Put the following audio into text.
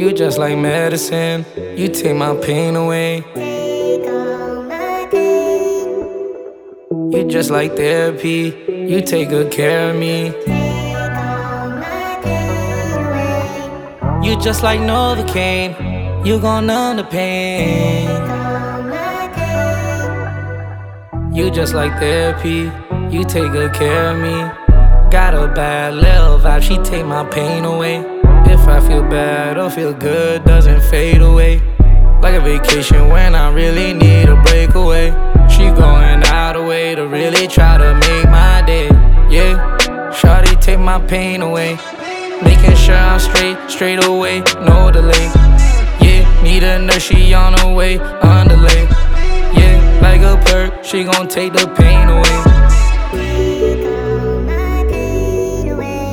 You just like medicine, you take my pain away. Take all my pain. You just like therapy, you take good care of me. Take all my pain away. You just like Novocaine, you gon' numb the pain. Take all my pain. You just like therapy, you take good care of me. Got a bad little vibe, she take my pain away. If I feel bad or feel good, doesn't fade away. Like a vacation when I really need a breakaway. She going out of way to really try to make my day. Yeah, shawty take my pain away. Making sure I'm straight away, no delay. Yeah, need a nurse, she on her way, underlay. Yeah, like a perk, she gon' take the pain away.